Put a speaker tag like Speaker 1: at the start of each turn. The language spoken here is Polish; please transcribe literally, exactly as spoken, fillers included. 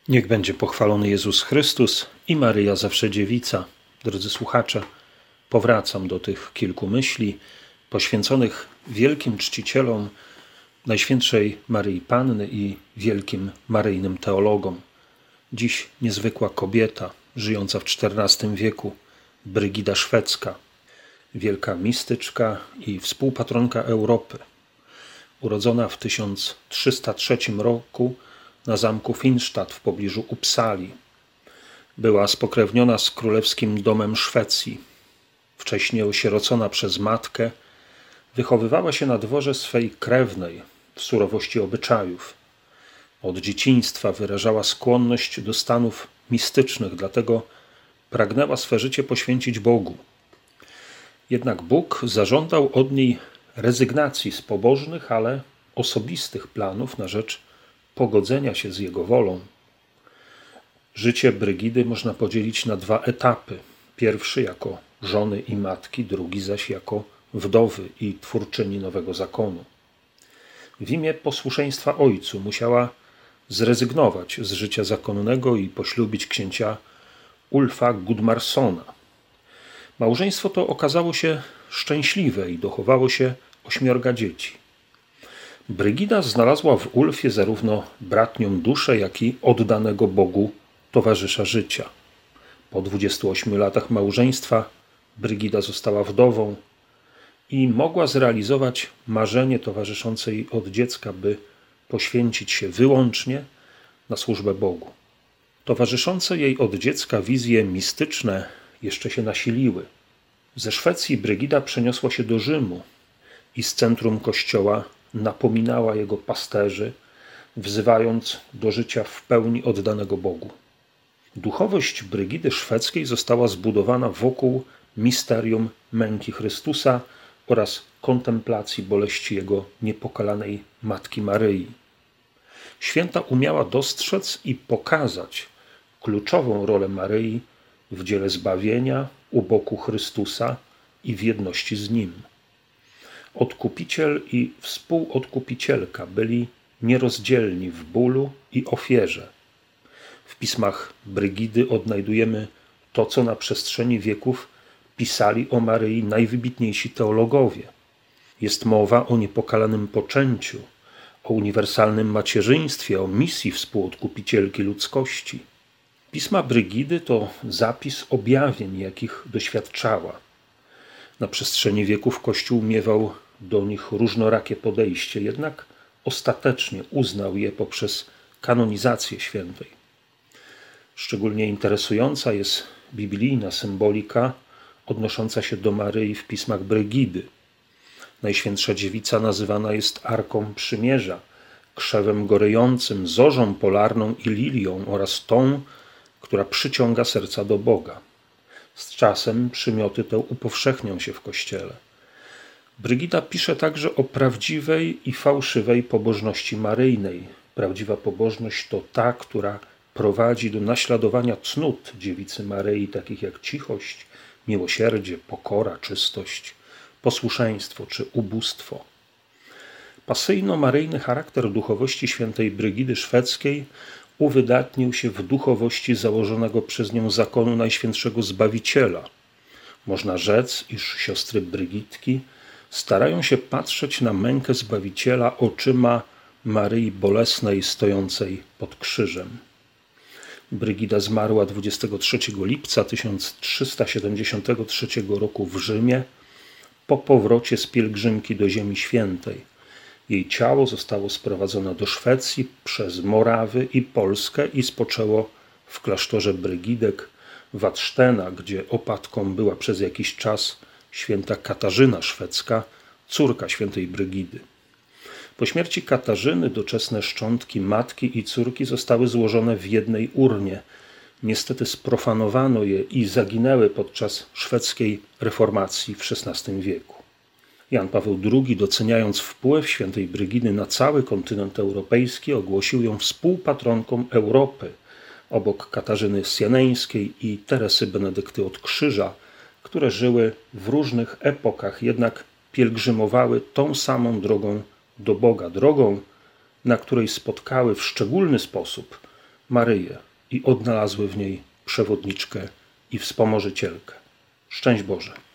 Speaker 1: Niech będzie pochwalony Jezus Chrystus i Maryja zawsze dziewica. Drodzy słuchacze, powracam do tych kilku myśli poświęconych wielkim czcicielom Najświętszej Maryi Panny i wielkim maryjnym teologom. Dziś niezwykła kobieta, żyjąca w czternastym wieku, Brygida Szwedzka, wielka mistyczka i współpatronka Europy. Urodzona w tysiąc trzysta trzecim roku na zamku Finnstadt w pobliżu Uppsali. Była spokrewniona z królewskim domem Szwecji. Wcześniej osierocona przez matkę, wychowywała się na dworze swej krewnej w surowości obyczajów. Od dzieciństwa wyrażała skłonność do stanów mistycznych, dlatego pragnęła swe życie poświęcić Bogu. Jednak Bóg zażądał od niej rezygnacji z pobożnych, ale osobistych planów na rzecz pogodzenia się z Jego wolą. Życie Brygidy można podzielić na dwa etapy. Pierwszy jako żony i matki, drugi zaś jako wdowy i twórczyni nowego zakonu. W imię posłuszeństwa ojcu musiała zrezygnować z życia zakonnego i poślubić księcia Ulfa Gudmarssona. Małżeństwo to okazało się szczęśliwe i dochowało się ośmiorga dzieci. Brygida znalazła w Ulfie zarówno bratnią duszę, jak i oddanego Bogu towarzysza życia. Po dwudziestu ośmiu latach małżeństwa Brygida została wdową i mogła zrealizować marzenie towarzyszące jej od dziecka, by poświęcić się wyłącznie na służbę Bogu. Towarzyszące jej od dziecka wizje mistyczne jeszcze się nasiliły. Ze Szwecji Brygida przeniosła się do Rzymu i z centrum kościoła napominała jego pasterzy, wzywając do życia w pełni oddanego Bogu. Duchowość Brygidy Szwedzkiej została zbudowana wokół misterium męki Chrystusa oraz kontemplacji boleści Jego niepokalanej Matki Maryi. Święta umiała dostrzec i pokazać kluczową rolę Maryi w dziele zbawienia u boku Chrystusa i w jedności z Nim. Odkupiciel i współodkupicielka byli nierozdzielni w bólu i ofierze. W pismach Brygidy odnajdujemy to, co na przestrzeni wieków pisali o Maryi najwybitniejsi teologowie. Jest mowa o niepokalanym poczęciu, o uniwersalnym macierzyństwie, o misji współodkupicielki ludzkości. Pisma Brygidy to zapis objawień, jakich doświadczała. Na przestrzeni wieków Kościół miewał do nich różnorakie podejście, jednak ostatecznie uznał je poprzez kanonizację świętej. Szczególnie interesująca jest biblijna symbolika odnosząca się do Maryi w pismach Brygidy. Najświętsza dziewica nazywana jest Arką Przymierza, krzewem gorejącym, zorzą polarną i lilią oraz tą, która przyciąga serca do Boga. Z czasem przymioty te upowszechnią się w Kościele. Brygida pisze także o prawdziwej i fałszywej pobożności maryjnej. Prawdziwa pobożność to ta, która prowadzi do naśladowania cnót dziewicy Maryi, takich jak cichość, miłosierdzie, pokora, czystość, posłuszeństwo czy ubóstwo. Pasyjno-maryjny charakter duchowości świętej Brygidy Szwedzkiej uwydatnił się w duchowości założonego przez nią zakonu Najświętszego Zbawiciela. Można rzec, iż siostry Brygitki starają się patrzeć na mękę Zbawiciela oczyma Maryi Bolesnej stojącej pod krzyżem. Brygida zmarła dwudziestego trzeciego lipca tysiąc trzysta siedemdziesiątego trzeciego roku w Rzymie po powrocie z pielgrzymki do Ziemi Świętej. Jej ciało zostało sprowadzone do Szwecji przez Morawy i Polskę i spoczęło w klasztorze Brygidek Vadstena, gdzie opatką była przez jakiś czas święta Katarzyna Szwedzka, córka świętej Brygidy. Po śmierci Katarzyny doczesne szczątki matki i córki zostały złożone w jednej urnie. Niestety sprofanowano je i zaginęły podczas szwedzkiej reformacji w szesnastym wieku. Jan Paweł drugi, doceniając wpływ świętej Brygidy na cały kontynent europejski, ogłosił ją współpatronką Europy, obok Katarzyny Sjaneńskiej i Teresy Benedykty od Krzyża, które żyły w różnych epokach, jednak pielgrzymowały tą samą drogą do Boga, drogą, na której spotkały w szczególny sposób Maryję i odnalazły w niej przewodniczkę i wspomożycielkę. Szczęść Boże.